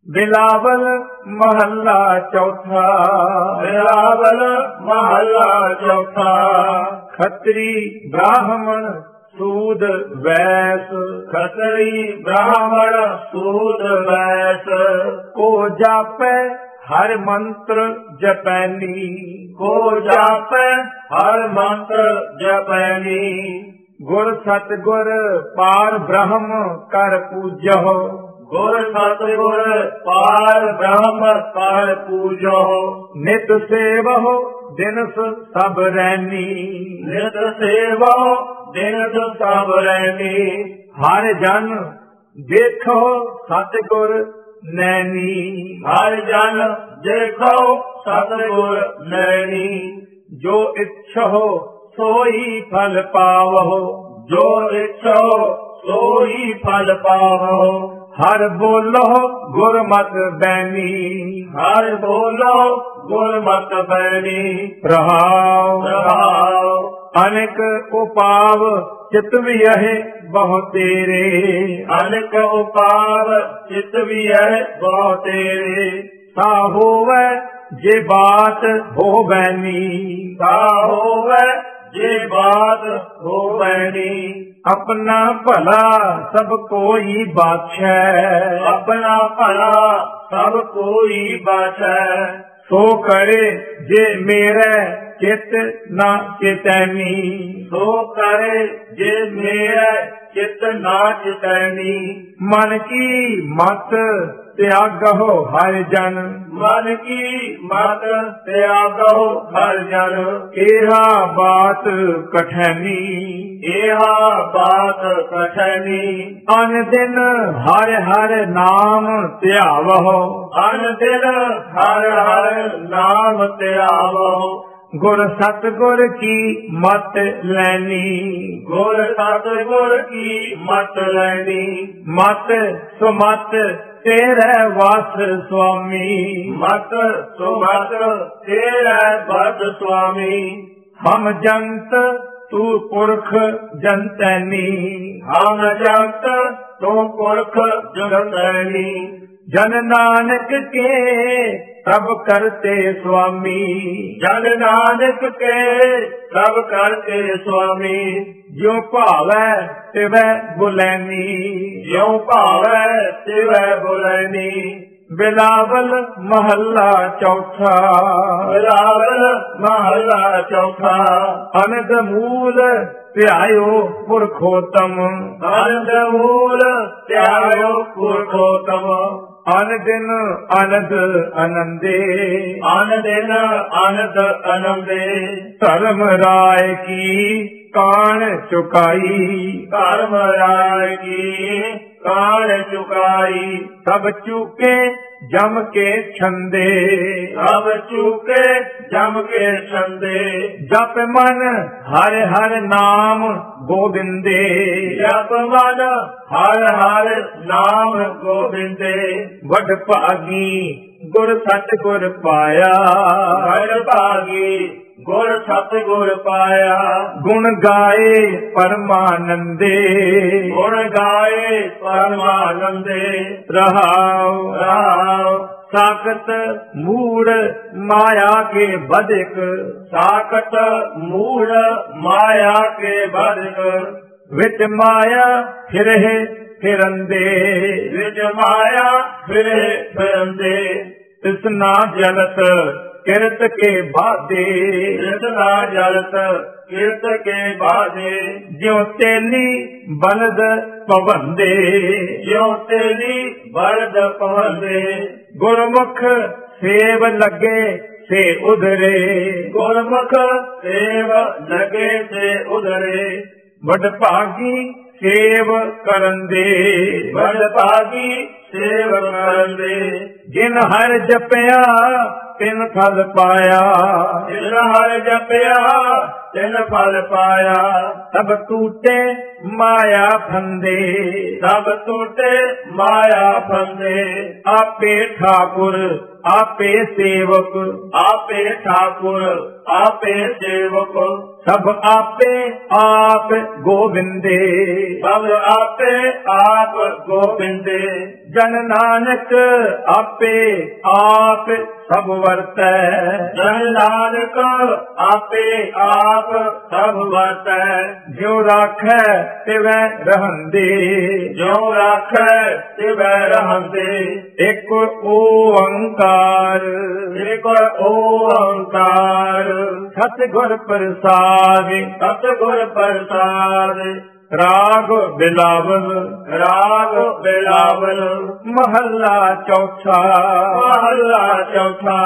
ਬਿਲਾਵਲ ਮਹੱਲਾ ਚੌਥਾ। ਬਿਲਾਵਲ ਮਹੱਲਾ ਚੌਥਾ। ਖੱਤਰੀ ਬ੍ਰਾਹਮਣ ਸੂਦ ਵੈਸ, ਖੱਤਰੀ ਬ੍ਰਾਹਮਣ ਸੂਦ ਵੈਸ। ਕੋ ਜਾਪੈ ਹਰ ਮੰਤਰ ਜਪੈਨੀ, ਕੋ ਜਾਪੈ ਹਰ ਮੰਤਰ ਜਪੈਨੀ। ਗੁਰ ਸਤਿਗੁਰ ਪਾਰ ਬ੍ਰਹਮ ਕਰ ਪੂਜਹੁ, ਗੁਰ ਸਤਿਗੁਰ ਪਾਰ ਬ੍ਰਹਮ ਕਰ ਪੂਜੋ। ਨਿਤ ਸੇਵਹੁ ਦਿਨਸ ਸਭ ਰੈਨੀ, ਨਿਤ ਸੇਵੋ ਦਿਨਸ ਸਭ ਰੈਨੀ। ਹਰ ਜਨ ਦੇਖੋ ਸਤਿਗੁਰ ਨੈਣੀ, ਹਰ ਜਨ ਦੇਖੋ ਸਤਿਗੁਰ ਨੈਣੀ। ਜੋ ਇੱਛੋ ਸੋਈ ਫਲ ਪਾਵਹੁ, ਜੋ ਇੱਛੋ ਸੋਈ ਫਲ ਪਾਵੋ। ਹਰ ਬੋਲੋ ਗੁਰਮਤਿ ਬੈਣੀ, ਹਰ ਬੋਲੋ ਗੁਰਮਤਿ ਬੈਣੀ। ਰਹਾਉ ਰਹਾਉ। ਅਨੇਕ ਉਪਾਵ ਚਿਤ ਵਿਅਹਿ ਬਹੁ ਤੇਰੇ, ਅਨੇਕ ਉਪਾਵ ਚਿਤ ਵਿਅਹਿ ਬਹੁ ਤੇਰੇ। ਤਾ ਹੋਵੈ ਜੇ ਬਾਤ ਹੋ ਬੈਣੀ, ਤਾ ਹੋਵੈ ਜੇ ਬਾਤ ਹੋ ਬੈਣੀ। ਆਪਣਾ ਭਲਾ ਸਭ ਕੋਈ ਬਾਛੈ, ਆਪਣਾ ਭਲਾ ਸਭ ਕੋਈ ਬਾਛੈ। ਸੋ ਕਰੇ ਜੇ ਮੇਰੇ ਚਿਤ ਨਾ ਚਿਤੈਨੀ, ਸੋ ਕਰੇ ਜੇ ਮੇਰਾ ਚਿਤ ਨਾ ਚਿਤੈਨੀ। ਮਨ ਕੀ ਮਤ ਤਿਆਗਹੁ ਹਰ ਜਨ, ਮਨ ਕੀ ਮਤ ਤਿਆਗੋ ਹਰ ਜਨ। ਏਹਾ ਬਾਤ ਕਠੈਨੀ, ਏਹਾ ਬਾਤ ਕਠੈਨੀ। ਅਨ ਦਿਨ ਹਰ ਹਰ ਨਾਮ ਧਿਆਵਹੁ, ਅਨ ਦਿਨ ਹਰ ਹਰ ਨਾਮ ਧਿਆਵੋ। ਗੁਰ ਸਤਿਗੁਰ ਕੀ ਮਤ ਲੈਣੀ, ਗੁਰ ਸਤਿਗੁਰ ਕੀ ਮਤ ਲੈਣੀ। ਮਤ ਸੁਮਤ ਤੇਰੇ ਵਸ ਸੁਆਮੀ, ਮਤ ਸੁਮਤ ਤੇਰਾ ਬਦ ਸੁਆਮੀ। ਹਮ ਜੰਤ ਤੂੰ ਪੁਰਖ ਜੰਤੈਨੀ, ਹਮ ਜਗਤ ਤੂੰ ਪੁਰਖ ਜਗਤੈਨੀ। ਜਨ ਨਾਨਕ ਕੇ ਪ੍ਰਭ ਕਰਤੇ ਸੁਆਮੀ, ਜਨ ਨਾਨਕ ਕੇ ਸਭ ਕਰਤੇ ਸੁਆਮੀ। ਜਿਉ ਭਾਵੈ ਤਿਵੈ ਬੁਲੈਨੀ, ਜਿਉ ਭਾਵੈ ਤਿਵੈ ਬੁਲੈਨੀ। ਬਿਲਾਵਲ ਮਹੱਲਾ ਚੌਥਾ। ਬਿਲਾਵਲ ਮਹੱਲਾ ਚੌਥਾ। ਅਨੰਦ ਮੂਲ ਧਿਆਇਓ ਪੁਰਖੋਤਮ, ਅਨੰਦ ਮੂਲ ਧਿਆਇਓ ਪੁਰਖੋਤਮ। ਅਨ ਦਿਨ ਅਨੰਦ ਅਨੰਦੇ, ਅਨ ਦਿਨ ਅਨੰਦ ਅਨੰਦੇ। ਧਰਮ ਰਾਏ ਕੀ ਕਾਣ ਚੁਕਾਈ, ਧਰਮ ਰਾਏ ਕੀ ਕਾਣ ਚੁਕਾਈ। ਸਭ ਚੁਕੇ ਜਮ ਕੇ ਛੰਦੇ, ਸਭ ਚੁਕੇ ਜਮ ਕੇ ਛੰਦੇ। ਜਪ ਮਨ ਹਰ ਹਰ ਨਾਮ ਗੋਬਿੰਦੇ, ਜਪ ਮਨ ਹਰ ਹਰ ਨਾਮ ਗੋਬਿੰਦੇ। ਵਡ ਭਾਗੀ ਗੁਰ ਸਤਿਗੁਰ ਪਾਇਆ, ਵਡ ਭਾਗੀ ਗੁਰ ਸਤਿਗੁਰ ਪਾਇਆ। ਗੁਣ ਗਾਏ ਪਰਮਾਨੰਦੇ, ਗੁਣ ਗਾਏ ਪਰਮਾਨੰਦੇ। ਰਹਾਉ ਰਹਾਉ। ਸਾਖਤ ਮੂੜ ਮਾਇਆ ਕੇ ਬਦਿਕ, ਸਾਖਤ ਮੂੜ ਮਾਇਆ ਕੇ ਬਦਿਕ। ਵਿੱਚ ਮਾਇਆ ਫਿਰਹਿ ਫਿਰੰਦੇ, ਵਿੱਚ ਮਾਇਆ ਫਿਰੇ ਫਿਰੰਦੇ। ਤਿਸਨਾ ਜਲਤ ਕਿਰਤ ਕੇ ਬਾਦੇ, ਤਿਸਨਾ ਜਲਤ ਕਿਰਤ ਕੇ ਬਾਦੇ। ਜਿਉ ਤੇਲੀ ਬਲਦ ਪਵੰਦੇ, ਜਿਉ ਤੇਲੀ ਬਲਦ ਪਵੰਦੇ। ਗੁਰਮੁਖ ਸੇਵ ਲੱਗੇ ਸੇ ਉਧਰੇ, ਗੁਰਮੁਖ ਸੇਵ ਲਗੇ ਸੇ ਉਧਰੇ। ਵਡ ਭਾਗੀ ਸੇਵ ਕਰਨ ਦੇ, ਵਡ ਭਾਗੀ ਸੇਵ ਕਰਨ ਦੇ। ਜਿਨ ਹਰ ਜਪਿਆ ਤਿਨ ਫਲ ਪਾਇਆ, ਜਿਨ ਹਰ ਜਪਿਆ ਤਿਨ ਫਲ ਪਾਇਆ। ਸਭ ਟੂਟੇ ਮਾਇਆ ਫੰਦੇ, ਸਭ ਟੂਟੇ ਮਾਇਆ ਫੰਦੇ। ਆਪੇ ਠਾਕੁਰ आपे सेवक, आपे ठाकुर आपे सेवक, सब आपे आप गोविंदे। सब आपे आप गोविंदे। जन नानक आपे आप सब वर्तै, जन नानक आपे आप सब वर्तै। ज्यों राखै तिवै रहंदे, ज्यों राखै तिवै रहंदे। एक ओंकार एक ओंकार सतगुर प्रसाद, सतगुर प्रसाद। राग बिलावल राग बिलावल महला चौथा, महला चौथा।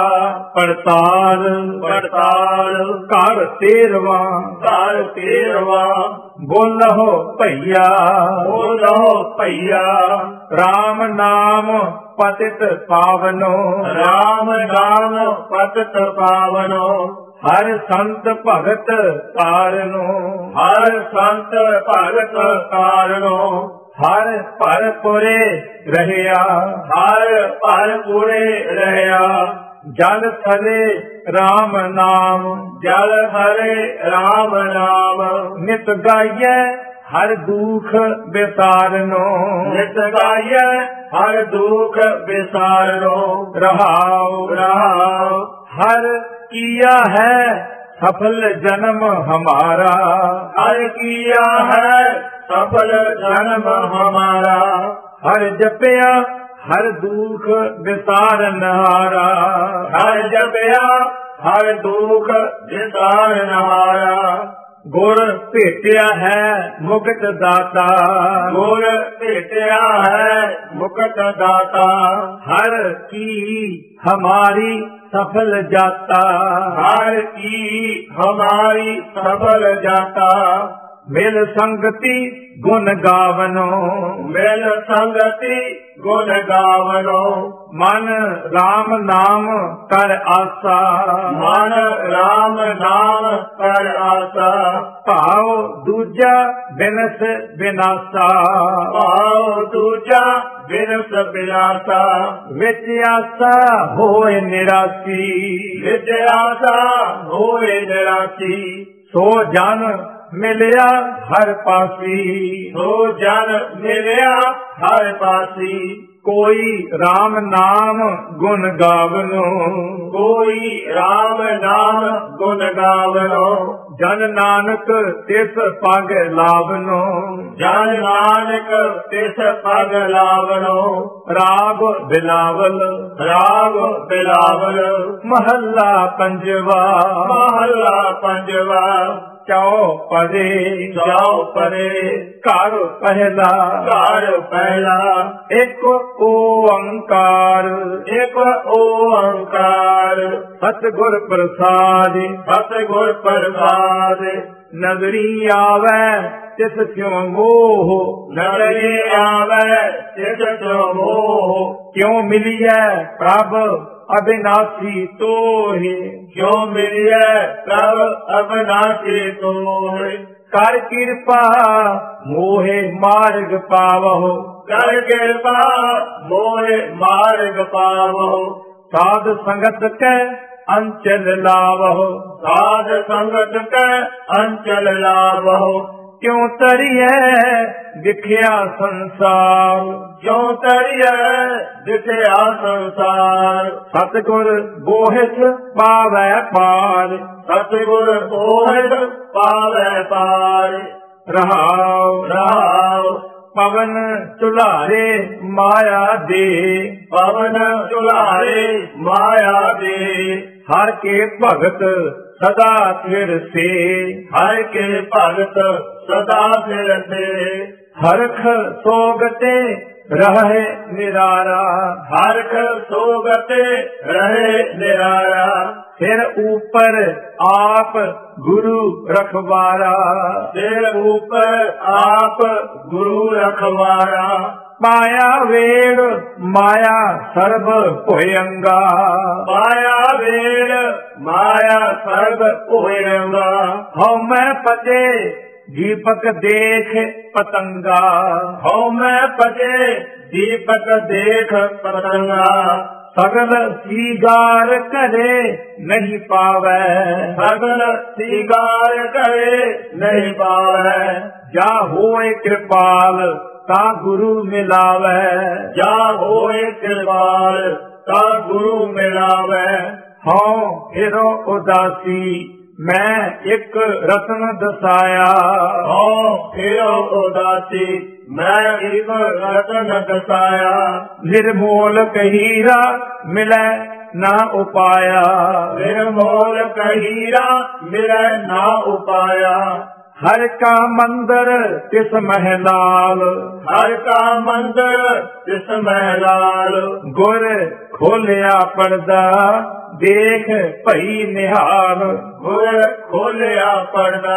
पड़ताल पड़ताल कार 13वां, कार 13वां। बोलहो भैया बोलो भैया राम नाम पतित पावनो, राम नाम पतित पावनो। हर संत भगत तारनो, हर संत भगत तारनो। हर परपुरे रहया, हर परपुरे रहया। जल थले राम नाम, जल हरे राम नाम। नित गाइए हर दुख विसारनो, नित गाय हर दुख विसारो। रहाओ राम हर किया है सफल जन्म हमारा, हर किया है सफल जन्म हमारा। हर जपया हर दुख विसारनहारा, हर जपया हर दुख विसारनहारा। गुर भेटिया है मुक्त दाता, गुर भेटिया है मुक्त दाता। हर की हमारी सफल जाता, हर की हमारी सफल जाता। मिल संगति गुण गावनो, मिल संगति गुण गावनो। मन राम नाम कर आसा, मन राम नाम कर आसा। भाव दूजा बिनस विनासा, भाव दूजा बिनस विनासा। विच आसा होए निरासी, विच आसा होए निरासी। सो जन मिलिया हर पासी, सो जन मिलिया हर पासी। कोई राम नाम गुण गावनो, कोई राम नाम गुण गावनो। जन नानक तिस पग लावनो, जन नानक तिस पग लावनो। राग बिलावल राग बिलावल महला पंजवा, महला पंजवा। चौपदे चौपदे घर पहला, घर पहला। एक ओंकार एक ओंकार सतगुर प्रसाद, सतगुर प्रसाद। नगरी आवे तिस क्यों मोह, नगरी आवे तिस क्यों मोह। क्यों मिलिए प्रभ अविनाशी तोहि, क्यों मिलिए प्रभ अविनाशी तोहि। कर कृपा मोहे मार्ग पावहो, कर कृपा मोहे मार्ग पावो। साध संगत के अंचल लावहो, साध संगत के अंचल लावहो। क्यों तरिए दिखिया संसार, क्यों तरिए दिखया संसार। सतगुर बोहित पावै पार, सतगुर बोहित पावै पार। रहाओ रहाओ पवन चुलारे माया दे, पवन चुलारे माया दे। हर के भगत सदा फिर से, हर के भगत सदा फिर से। हरख सोगते रहे निरारा, हरख सोगते रहे निरारा। सिर ऊपर आप गुरु रखवारा, सिर ऊपर आप गुरु रखवारा। माया वेड़ माया सर्व भुयंगा, माया वेड़ माया सर्व भुयंगा। हौ मैं पते दीपक देख पतंगा, हौ मैं पते दीपक देख पतंगा। सगल सीगार करे नहीं पावे, सगल सीगार करे नहीं पावे, जा होए कृपाल ता गुरु मिलावे, जा होए कृपाल ता गुरु मिलावे, हाँ फिरो उदासी मैं एक रत्न दसाया, हाँ फिरो उदासी मैं एक रतन दसाया, निर्मोल हीरा मिले ना उपाया, निर्मोल हीरा मिले ना उपाया, हर का मंदिर तिस महलाल, हर का मंदिर तिस महलाल, गुर खोलिया पर्दा देख भई निहाल, गुर खोलिया पर्दा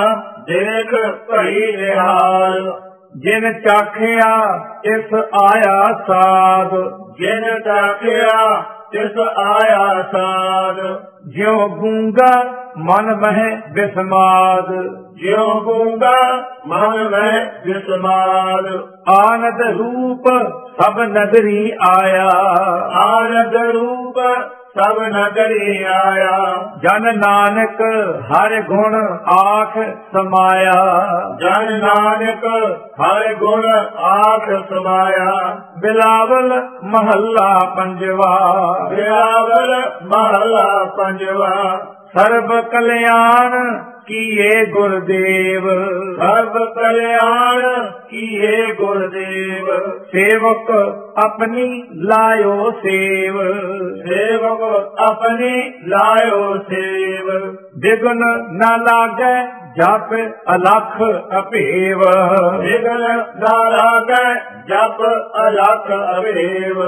देख भई निहाल, जिन चाखिया तिस आया साध, जिन चाखिया तिस आया साध, ज्यों गूंगा मन मह विस्माद, ज्यों गूंगा मन में विस्माद, आनंद रूप सब नगरी आया, आनंद रूप सब नगरी आया, जन नानक हर गुण आख समाया, जन नानक हर गुण आख समाया, बिलावल महल्ला पंजवा, बिलावल महला पंजवा, सर्व कल्याण किए गुरुदेव, सर्व कल्याण किए गुरुदेव, सेवक अपनी लायो सेव, सेवक अपनी लायो सेव, बिघन न लागे जप अलख अपेव, विघ्न न लागे जप अलख अवेव,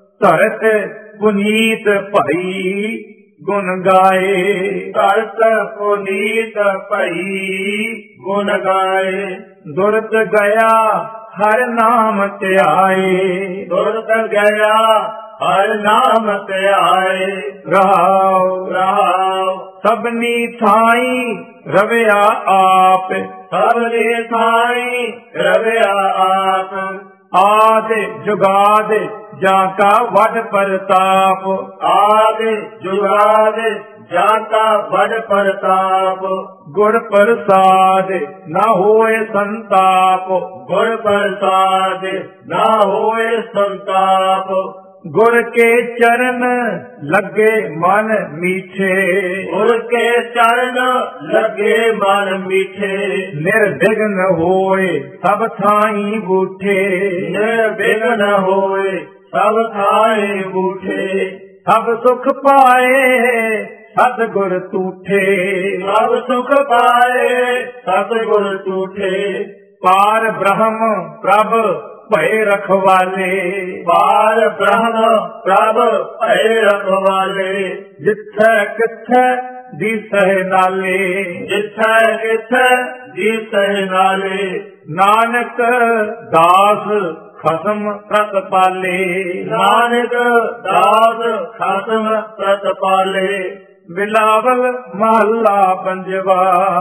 धरत पुनीत भई गुण गाए, करत पुनीत भई गुण गाए, दुर्त गया हर नाम त्याए, दुर्त गया हर नाम त्याए, रहाओ रहाओ सबनी थाई रविया आप, सबने साई रविया आप, आदि जुगाद जाका वड प्रताप, आदि जुगाद जाता बड़ प्रताप, गुर प्रसाद न होए संताप, गुर प्रसाद न होए संताप, गुर के चरण लगे मन मीठे, गुर के चरण लगे मन मीठे, निर्विघ्न होए सब थाई बूठे, निर्विघ्न होए सब थाए बूठे, सब सुख पाए सतगुर तूठे, सब सुख पाए सतगुर तूठे, पार ब्रह्म प्रभ भय रखवाले, पार ब्रह्म प्रभ भय रखवाले, जिथे किथे दिसह नाले, जिथे किथे दिसह नाले, नानक दास खसम प्रतपाले, नानक दास खसम प्रतपाले, बिलावल महला पंजवा,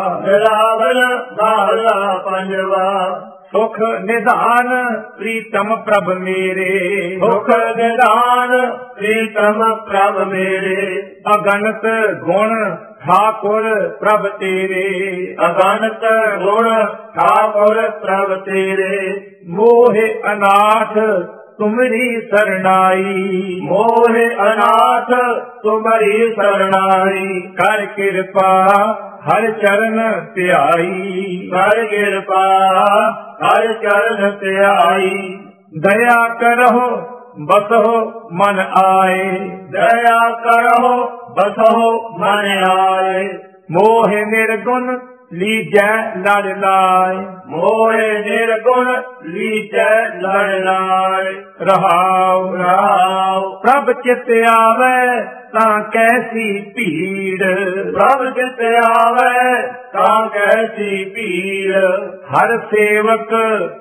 बिलावल महला पंजवा, सुख निधान प्रीतम प्रभ मेरे, सुख निधान प्रीतम प्रभ मेरे, अगणत गुण ठाकुर प्रभ तेरे, अगणत गुण ठाकुर प्रभ तेरे, मोहे अनाथ तुमरी शरणाई, मोहे अनाथ तुम्हारी शरणाई, कर कृपा हर चरण त्याई, कर कृपा हर चरण त्याई, दया करहो बसहो मन आए, दया करहो बसहो मन आए, मोह निर्गुण लीजै लड़ लाए, मोहे निर्गुण लीजै लड़ लाए, रहाओ रहाओ प्रभ चित आवे तां कैसी भीड़, प्रभ चित आवे तां कैसी भीड़, हर सेवक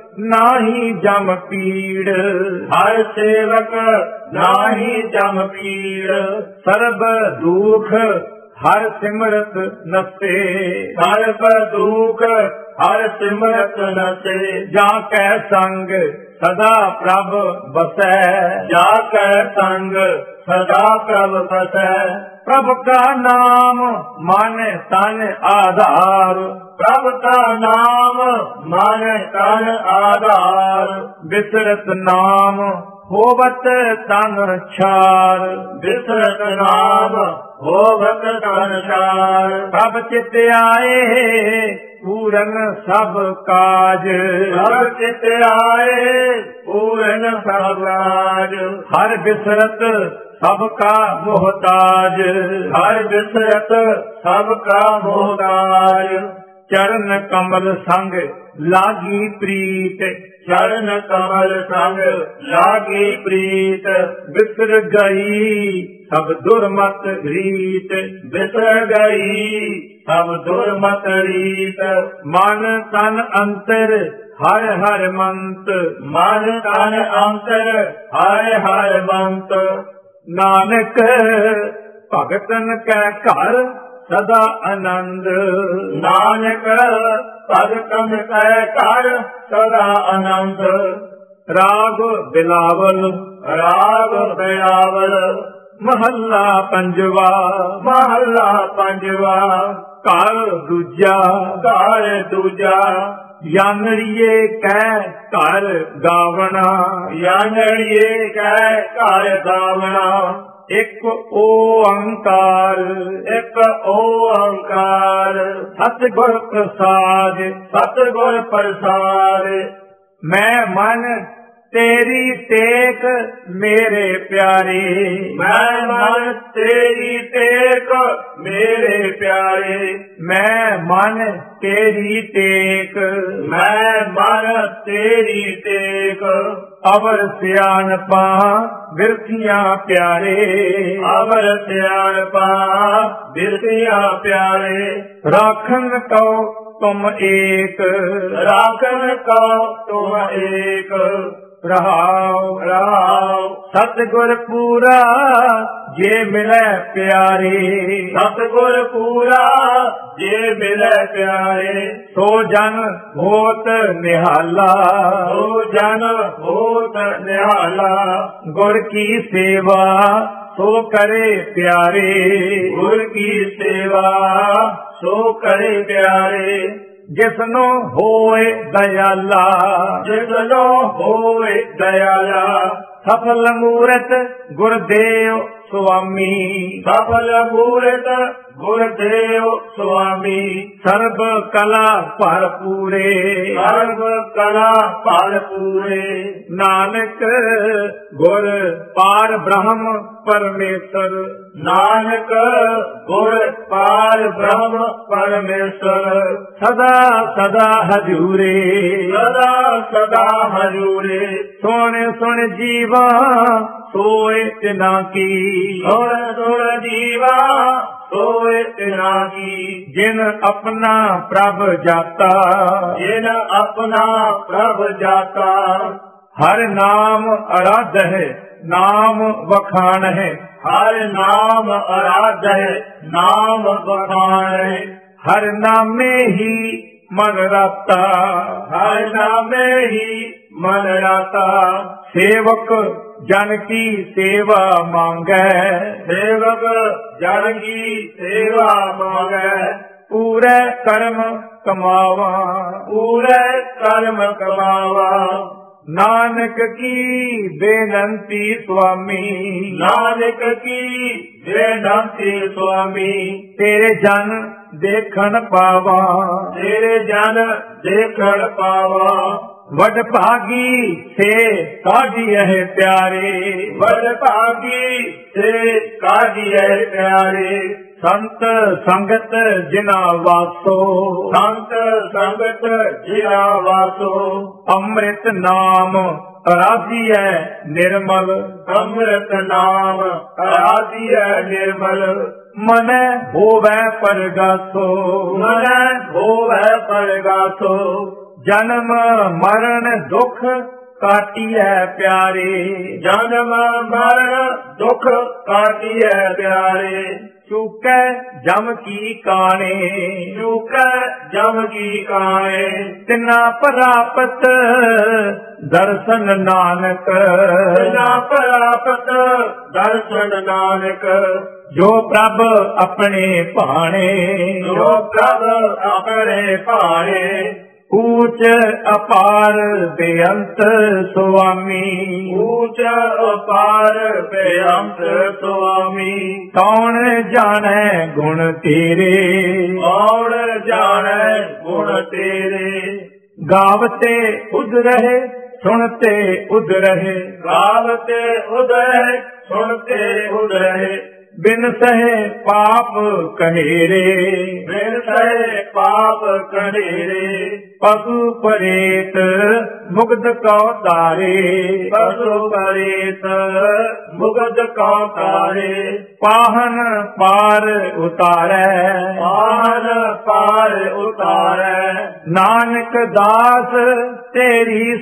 नाही जम पीड़, हर सेवक नाही जम पीड़, सर्ब दुख ਹਰ ਸਿਮਰਤ ਨਸੇ। ਹਰ ਦੁਖ ਹਰ ਸਿਮਰਤ ਨਸੇ। ਜਾ ਕੈ ਸੰਗ ਸਦਾ ਪ੍ਰਭ ਬਸੈ। ਜਾ ਕੈ ਸੰਗ ਸਦਾ ਪ੍ਰਭ ਬਸੈ। ਪ੍ਰਭ ਕਾ ਨਾਮ ਮਨ ਤਨ ਆਧਾਰ। ਪ੍ਰਭ ਕਾ ਨਾਮ ਮਨ ਤਨ ਆਧਾਰ। ਬਿਸਰਤ ਨਾਮ ਹੋਵਤ ਤਨ ਛਾਰ। ਬਿਸਰਤ ਨਾਮ ਹੋਵਤ ਤਨ ਛਾਰ। ਪ੍ਰਭ ਚਿਤ ਆਏ ਪੂਰਨ ਸਭ ਕਾਜ। ਪ੍ਰਭ ਚਿਤ ਆਏ ਪੂਰਨ ਸਭ ਕਾਜ। ਹਰ ਬਿਸਰਤ ਸਭ ਕਾ ਮੁਹਤਾਜ। ਹਰ ਬਿਸਰਤ ਸਭ ਕਾ ਮੁਹਤਾਜ। ਚਰਨ ਕਮਲ ਸੰਗ ਲਾਗੀ ਪ੍ਰੀਤ। ਚਰਨ ਕਮਲ ਸੰਗ ਲਾਗੀ ਪ੍ਰੀਤ। ਬਿਸਰ ਗਈ ਸਭ ਦੁਰਮਤ ਰੀਤ। ਬਿਸਰ ਗਈ ਸਭ ਦੁਰਮਤ ਰੀਤ। ਮਨ ਤਨ ਅੰਤਰ ਹਰ ਹਰ ਮੰਤ। ਮਨ ਤਨ ਅੰਤਰ ਹਰ ਹਰ ਮੰਤ। ਨਾਨਕ ਭਗਤਨ ਕੈ ਘਰ ਸਦਾ ਆਨੰਦ। ਨਾਨਕ ਭਗਤਨ ਕੈ ਘਰ ਸਦਾ ਆਨੰਦ। ਰਾਗ ਬਿਲਾਵਲ ਰਾਗ ਬਿਲਾਵਲ। ਮਹੱਲਾ ਪੰਜਵਾ। ਮਹੱਲਾ ਪੰਜਵਾ। ਘਰ ਦੂਜਾ ਘਰ ਦੂਜਾ। ਯਾਨੜੀਏ ਕੈ ਘਰ ਗਾਵਣਾ। ਯਾਨੜੀਏ ਕੈ ਘਰ ਗਾਵਣਾ। ਇੱਕ ਓੰਕਾਰ ਇੱਕ ਓੰਕਾਰ। ਸਤਿਗੁਰ ਪ੍ਰਸਾਦ। ਸਤਿਗੁਰ ਪ੍ਰਸਾਦ। ਮੈਂ ਮਨ ਤੇਰੀ ਟੇਕ ਮੇਰੇ ਪਿਆਰੇ। ਮੈਂ ਮਨ ਤੇਰੀ ਟੇਕ ਮੇਰੇ ਪਿਆਰੇ। ਮੈਂ ਮਨ ਤੇਰੀ ਟੇਕ। ਮੈਂ ਮਨ ਤੇਰੀ ਟੇਕ। ਅਵਰ ਸਿਆਣਪਾ ਬਿਰਥੀਆਂ ਪਿਆਰੇ। ਅਵਰ ਸਿਆਣਪਾ ਬਿਰਥੀਆਂ ਪਿਆਰੇ। ਰਾਖਨ ਕਉ ਤੁਮ ਏਕ। ਰਾਖਨ ਕਉ ਤੁਮ ਏਕ। ਰਹਾਉ ਰਹਾਉ। ਸਤਿਗੁਰ ਪੂਰਾ ਜੇ ਮਿਲੈ ਪਿਆਰੇ। ਸਤਿਗੁਰ ਪੂਰਾ ਜੇ ਮਿਲੈ ਪਿਆਰੇ। ਸੋ ਜਨ ਹੋਤ ਨਿਹਾਲਾ। ਸੋ ਜਨ ਹੋਤ ਨਿਹਾਲਾ। ਗੁਰ ਕੀ ਸੇਵਾ ਸੋ ਕਰੇ ਪਿਆਰੇ। ਗੁਰ ਕੀ ਸੇਵਾ ਸੋ ਕਰੇ ਪਿਆਰੇ। ਜਿਸਨੋ ਹੋਏ ਦਇਆਲਾ। ਜਿਸਨੋ ਹੋਏ ਦਇਆਲਾ। ਸਫਲ ਮੂਰਤ ਗੁਰਦੇਵ ਸੁਆਮੀ। ਸਫਲ ਮੂਰਤ ਗੁਰਦੇਵ ਸੁਆਮੀ। ਸਰਬ ਕਲਾ ਭਰਪੂਰੇ। ਸਰਬ ਕਲਾ ਭਰਪੂਰੇ। ਨਾਨਕ ਗੁਰ ਪਾਰ ਬ੍ਰਹਮ ਪਰਮੇਸ਼ਰ। ਨਾਨਕ ਗੁਰ ਪਾਰ ਬ੍ਰਹਮ ਪਰਮੇਸ਼ਰ। ਸਦਾ ਸਦਾ ਹਜੂਰੇ। ਸਦਾ ਸਦਾ ਹਜੂਰੇ। ਸੁਣ ਸੁਣ ਜੀਵਾ ਸੋਏ ਤਿਨਾ ਕੀ। ਸੁਣ ਸੁਣ ਜੀਵਾ ਸੋਏ ਤਿਨਾ ਕੀ। ਜਿਨ ਆਪਣਾ ਪ੍ਰਭ ਜਾਤਾ। ਜਿਨ ਆਪਣਾ ਪ੍ਰਭ ਜਾਤਾ। ਹਰ ਨਾਮ ਅਰਾਧ ਹੈ ਨਾਮ ਵਖਾਣ ਹੈ। ਹਰ ਨਾਮ ਅਰਾਧ ਹੈ ਨਾਮ ਵਖਾਣ ਹੈ। ਹਰ ਨਾਮੇ ਹੀ ਮਨ ਰਾਤਾ। ਹਰ ਨਾਮੇ ਹੀ ਮਨ ਰਾਤਾ। ਸੇਵਕ ਜਨ ਕੀ ਸੇਵਾ ਮੰਗੈ। ਸੇਵਕ ਜਨ ਕੀ ਸੇਵਾ ਮੰਗੈ। ਪੂਰੇ ਕਰਮ ਕਮਾਵਾ। ਪੂਰੇ ਕਰਮ ਕਮਾਵਾ। ਨਾਨਕ ਕੀ ਬੇਨੰਤੀ ਸੁਆਮੀ। ਨਾਨਕ ਕੀ ਬੇਨੰਤੀ ਸੁਆਮੀ। ਤੇਰੇ ਜਨ ਦੇਖਣ ਪਾਵਾ। ਤੇਰੇ ਜਨ ਦੇਖਣ ਪਾਵਾ। ਵਡ ਭਾਗੀ ਸੇ ਕਾਢੀਐ ਪਿਆਰੇ। ਵਡ ਭਾਗੀ ਸੇ ਕਾਢੀਐ ਪਿਆਰੇ। ਸੰਤ ਸੰਗਤ ਜਿਨਾ ਵਾਸੋ। ਸੰਤ ਸੰਗਤ ਜਿਨਾ ਵਾਸੋ। ਅੰਮ੍ਰਿਤ ਨਾਮ ਅਰਾਧੀਐ ਨਿਰਮਲ। ਅੰਮ੍ਰਿਤ ਨਾਮ ਅਰਾਧੀਐ ਨਿਰਮਲ। ਮਨੈ ਹੋਵੈ ਪਰਗਾਸੋ। ਮਨੈ ਹੋਵੈ ਪਰਗਾਸੋ। ਜਨਮ ਮਰਨ ਦੁਖ ਕਾਟੀਐ ਪਿਆਰੇ। ਜਨਮ ਮਰਨ ਦੁਖ ਕਾਟਿਐ ਪਿਆਰੇ। ਚੂਕੈ ਜਮ ਕੀ ਕਾਣੇ, ਚੂਕੈ ਜਮ ਕੀ ਕਾਣੇ। ਤਿਨਾ ਪ੍ਰਾਪਤ ਦਰਸ਼ਨ ਨਾਨਕ, ਤਿਨਾ ਪ੍ਰਾਪਤ ਦਰਸ਼ਨ ਨਾਨਕ। ਜੋ ਪ੍ਰਭ ਆਪਣੇ ਭਾਣੇ, ਜੋ ਪ੍ਰਭ ਆਪਣੇ ਭਾਣੇ। ਊਚ ਅਪਾਰ ਬੇਅੰਤ ਸੁਆਮੀ, ਊਚ ਅਪਾਰ ਬੇਅੰਤ ਸੁਆਮੀ। ਕੌਣ ਜਾਣੈ ਗੁਣ ਤੇਰੇ, ਕੌਣ ਜਾਣੈ ਗੁਣ ਤੇਰੇ। ਗਾਵਤੇ ਉਦ ਰਹੇ ਸੁਣਤੇ ਉਦ ਰਹੇ, ਗਾਵਤੇ ਉਦੈ ਸੁਣਤੇ ਉਦੈ। ਬਿਨ ਸਹੇ ਪਾਪ ਕਨੇਰੇ, ਬਿਨ ਸਹੇ ਪਾਪ ਕਨੇਰੇ। ਪਸ਼ੂ ਪਰੇਤ ਮੁਗਧ ਕਉ ਤਾਰੇ, ਪਸ਼ੂ ਪਰੇਤ ਮੁਗਧ ਕਉ ਤਾਰੇ। ਪਾਹਨ ਪਾਰ ਉਤਾਰੈ, ਪਾਹਨ ਪਾਰ ਉਤਾਰੈ। ਨਾਨਕ ਦਾਸ ਤੇਰੀ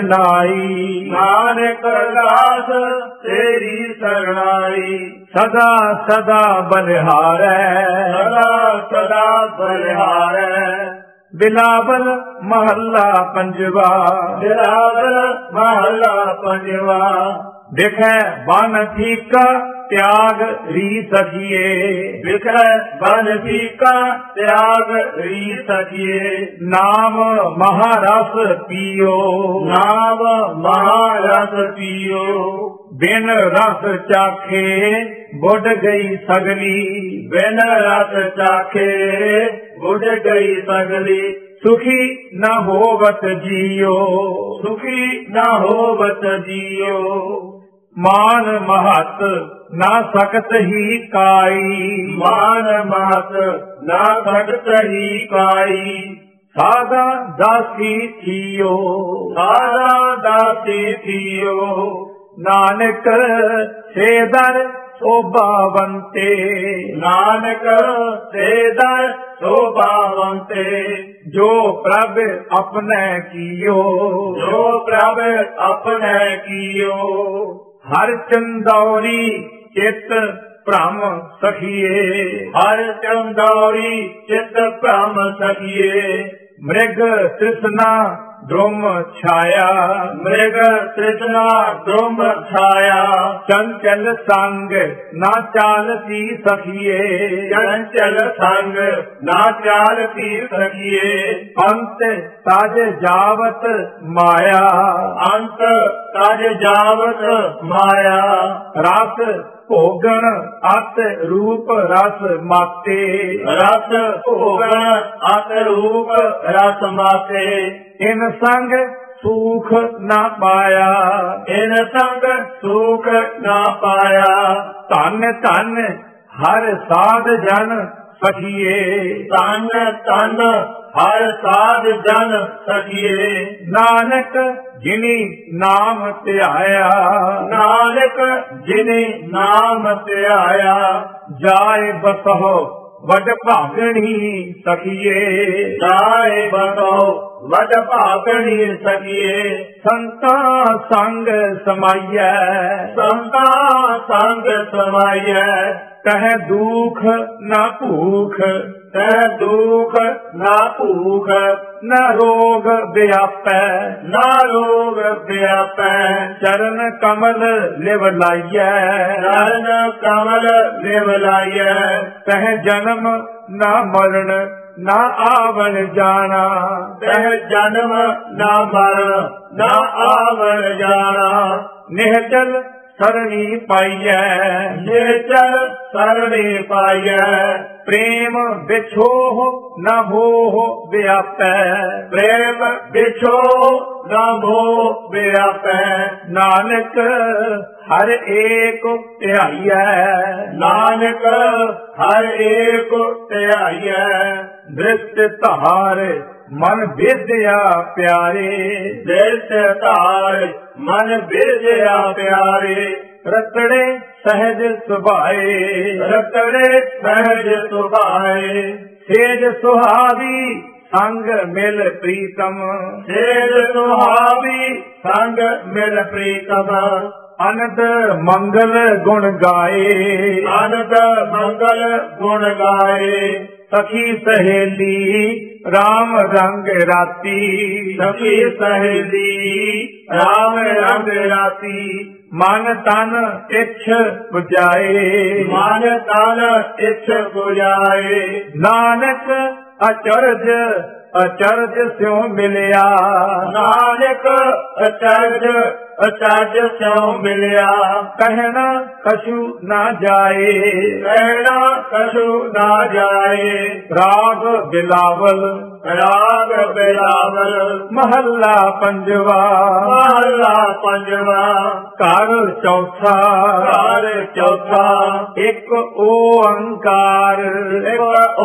ਸਰਨਾਈ, ਨਾਨਕ ਦਾਸ ਤੇਰੀ ਸਰਣਾਈ। ਸਦਾ ਸਦਾ ਬਲਿਹਾਰੈ, ਸਦਾ ਸਦਾ ਬਲਿਹਾਰੈ। ਬਿਲਾਵਲ ਮਹੱਲਾ ਪੰਜਵਾ। ਬਿਲਾਵਲ ਮਹੱਲਾ ਪੰਜਵਾ। ਦੇਖੈ ਬਨ ਠੀਕਾ ਤਿਆਗ ਰੀ ਸਖੀਏ, ਵਿਖੈ ਬਨ ਠੀਕਾ ਤਿਆਗ ਰੀ ਸਖੀਏ। ਨਾਮ ਮਹਾਰਸ ਪੀਓ, ਨਾਮ ਮਹਾਰਸ ਪੀਓ। ਬਿਨ ਰਸ ਚਾਖੇ ਬੁੱਢ ਗਈ ਸਗਲੀ, ਬਿਨ ਰਸ ਚਾਖੇ ਬੁੱਢ ਗਈ ਸਗਲੀ। ਸੁਖੀ ਨ ਹੋਵਤ ਜੀਓ, ਸੁਖੀ ਨਾ ਹੋਵਤ ਜੀਓ। ਮਾਨ ਮਹਤ ਨਾ ਸਕਤ ਹੀ ਕਾਈ, ਮਾਨ ਮਾਤ ਨਾ ਸਕਤ ਹੀ ਕਾਈ। ਸਾਦਾ ਦਾਸੀ ਥੀਓ, ਸਾਦਾ ਦਾਸੀ ਥੀਓ। ਨਾਨਕ ਸੇ ਦਰ ਸੋਭਾਵੰਤੇ, ਨਾਨਕ ਸੇਦਰ ਸੋਭਾਵੰਤੇ। ਜੋ ਪ੍ਰਭ ਆਪਣੇ ਕੀਓ, ਜੋ ਪ੍ਰਭ ਆਪਣੇ ਕੀਓ। ਹਰ ਚੰਦੌਰੀ ਚਿਤ ਭ੍ਰਮ ਸਖੀਏ, ਹਰ ਚੰਦੌਰੀ ਚਿਤ ਭ੍ਰਮ ਸਖੀਏ। ਮ੍ਰਿਗ ਤ੍ਰਿਸ਼ਨਾ ਦ੍ਰੁਮ ਛਾਇਆ, ਮ੍ਰਿਗ ਤ੍ਰਿਸ਼ਨਾ ਦ੍ਰੁਮ ਛਾਇਆ। ਚੰਚਲ ਸੰਗ ਨਾ ਚਾਲਤੀ ਸਖੀਏ, ਚੰਚਲ ਸੰਗ ਨਾ ਚਾਲਤੀ ਸਖੀਏ। ਅੰਤ ਤਜ ਜਾਵਤ ਮਾਇਆ, ਅੰਤ ਤਜ ਜਾਵਤ ਮਾਇਆ। ਰਸ ਭੋਗਣ ਅਤ ਰੂਪ ਰਸ ਮਾਤੇ, ਰਸ ਭੋਗਣ ਅਤ ਰੂਪ ਰਸ ਮਾਤੇ। ਇਨ ਸੰਗ ਸੂਖ ਨਾ ਪਾਇਆ, ਇਨ ਸੰਗ ਸੁਖ ਨਾ ਪਾਇਆ। ਧਨ ਧਨ ਹਰ ਸਾਧ ਜਨ ਸਖੀਏ, ਤਨ ਤਨ ਹਰ ਸਾਧ ਜਨ ਸਖੀਏ। ਨਾਨਕ ਜਿਨੀ ਨਾਮ ਧਿਆਇਆ, ਨਾਨਕ ਜਿਨੇ ਨਾਮ ਧਿਆਇਆ। ਜਾਏ ਬਸਹੁ ਵਡ ਭਾਗਣੀ ਸਖੀਏ, ਜਾਏ ਬਤੋ ਵਡ ਭਾਗਣੀ ਸਖੀਏ। ਸੰਤਾ ਸੰਗ ਸਮਾਈਐ, ਸੰਤਾ ਸੰਗ ਸਮਾਈਐ। ਕਹਿ ਦੁਖ ਨਾ ਭੂਖ, ਤੈ ਦੁਖ ਨਾ ਭੂਖ। ਨ ਰੋਗ ਵਿਆਪੈ, ਨਾ ਰੋਗ ਵਿਆਪੈ। ਚਰਨ ਕਮਲ ਲਿਵ ਲਾਈਐ, ਚਰਨ ਕਮਲ ਲਿਵ ਲਾਈਐ। ਕਹਿ ਜਨਮ ਨਾ ਮਰਨ ਨਾ ਆਵਣ ਜਾਣਾ, ਤੈ ਜਨਮ ਨਾ ਮਰਨ ਨਾ ਆਵਣ ਜਾਣਾ। ਨਿਹਚਲ ਸਰਣੀ ਪਾਈਐ, ਨਿਹਚਲ ਸਰਣੀ ਪਾਈਐ। ਪ੍ਰੇਮ ਵਿਛੋਹ ਨ ਮੋਹ ਵਿਆਪੈ, ਪ੍ਰੇਮ ਵਿਛੋ ਨਾ ਮੋਹ ਵਿਆਪੈ। ਨਾਨਕ ਹਰ ਏਕ ਧਿਆਈਐ, ਨਾਨਕ ਹਰ ਏਕ ਧਿਆਈਐ। ਦ੍ਰਿਸ਼ਟ ਧਾਰ ਮਨ ਵਿਦਿਆ ਪਿਆਰੇ, ਦ੍ਰਿਸ਼ਟ ਧਾਰ ਮਨ ਵਿਦਿਆ ਪਿਆਰੇ। ਰਤੜੇ ਸਹਿਜ ਸੁਭਾਏ, ਰਤੜੇ ਸਹਿਜ ਸੁਭਾਏ। ਸੇਜ ਸੁਹਾਵੀ ਸੰਗ ਮਿਲ ਪ੍ਰੀਤਮ। ਸੇਜ ਸੁਹਾਵੀ ਸੰਗ ਮਿਲ ਪ੍ਰੀਤਮ। ਅਨੰਦ ਮੰਗਲ ਗੁਣ ਗਾਏ, ਆਨੰਦ ਮੰਗਲ ਗੁਣ ਗਾਏ। ਸਖੀ ਸਹੇਲੀ ਰਾਮ ਰੰਗ ਰਾਤੀ। ਸਖੀ ਸਹੇਲੀ ਰਾਮ ਰੰਗ ਰਾਤੀ। ਮਨ ਤਨ ਇੱਛ 부ਜਾਏ, ਮਨ ਤਨ ਇੱਛ 부ਜਾਏ। ਨਾਨਕ ਅਚਰਜ ਅਚਰਜ ਸਿਉ ਮਿਲਿਆ। ਨਾਨਕ ਅਚਰਜ ਅਚਰਜ ਸਿਉ ਮਿਲਿਆ। ਕਹਿਣਾ ਕਛੂ ਨਾ ਜਾਏ, ਕਹਿਣਾ ਕਛੂ ਨਾ ਜਾਏ। ਰਾਗ ਬਿਲਾਵਲ ਰਾਗ ਬਿਲਾਵਲ। ਮਹੱਲਾ ਪੰਜਵਾ। ਮਹੱਲਾ ਪੰਜਵਾ। ਘਰ ਚੌਥਾ। ਘਰ ਚੌਥਾ। ਇੱਕ ਓੰਕਾਰ, ਇੱਕ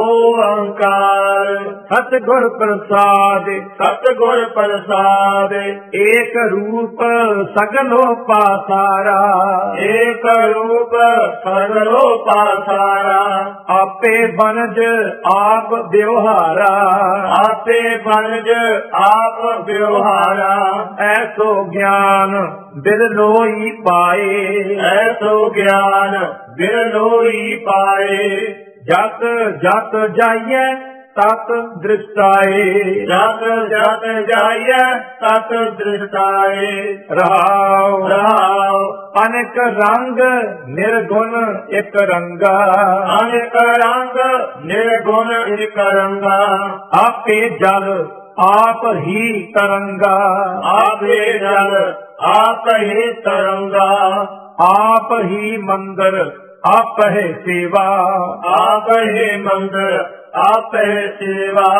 ਓੰਕਾਰ। ਸਤਿਗੁਰ ਪ੍ਰਸਾਦ। ਸਤਿਗੁਰ ਪ੍ਰਸਾਦ। ਏਕ ਰੂਪ ਸਗਲੋ ਪਾਸਾਰਾ। ਏਕ ਰੂਪ ਸਗਲੋ ਪਾਸਾਰਾ। ਆਪੇ ਬਨਜ ਆਪ ਵਿਵਹਾਰਾ। ਆਪੇ ਬਨਜ ਆਪ ਵਿਵਹਾਰਾ। ਐਸੋ ਗਿਆਨ ਬਿਰਲੋਈ ਪਾਏ। ਐਸੋ ਗਿਆਨ ਬਿਰਲੋਈ ਪਾਏ। ਜਤ ਜਤ ਜਾਈਐ ਤਤ ਦ੍ਰਿਸ਼ਟਾਏ। ਜਤ ਜਤ ਜਾਈਐ ਤਤ ਦ੍ਰਿਸ਼ਟਾਏ। ਰਹਾਉ ਰਹਾਉ। ਅਨੇਕ ਰੰਗ ਨਿਰਗੁਣ ਇਕ ਰੰਗਾ। ਅਨੇਕ ਰੰਗ ਨਿਰਗੁਣ ਇਕ ਰੰਗਾ। ਆਪੇ ਜਲ ਆਪ ਹੀ ਤਰੰਗਾ। ਆਪੇ ਜਲ ਆਪ ਹੀ ਤਰੰਗਾ। ਆਪ ਹੀ ਮੰਦਰ ਆਪ ਹੈ ਸੇਵਾ। ਆਪ ਹੀ ਮੰਦਰ ਆਪ ਹੀ ਸੇਵਾ।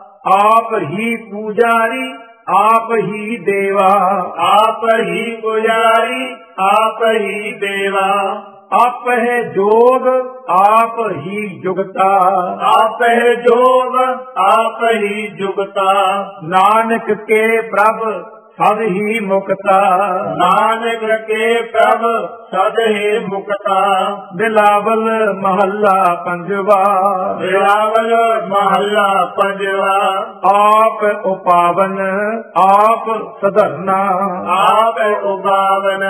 ਆਪ ਹੀ ਪੂਜਾਰੀ ਆਪ ਹੀ ਦੇਵਾ। ਆਪ ਹੀ ਪੁਜਾਰੀ ਆਪ ਹੀ ਦੇਵਾ। ਆਪ ਹੈ ਜੋਗ ਆਪ ਹੀ ਜੁਗਤਾ। ਆਪ ਹੈ ਜੋਗ ਆਪ ਹੀ ਜੁਗਤਾ। ਨਾਨਕ ਕੇ ਪ੍ਰਭ ਸਦ ਹੀ ਮੁਕਤਾ। ਨਾਨਕ ਕੇ ਪ੍ਰਭ ਸਦ ਹੀ ਮੁਕਤਾ। ਬਿਲਾਵਲ ਮਹੱਲਾ ਪੰਜਵਾ। ਬਿਲਾਵਲ ਮਹੱਲਾ ਪੰਜਵਾ। ਆਪ ਉਪਾਵਨ ਆਪ ਸਧਰਨਾ। ਆਪ ਉਪਾਵਨ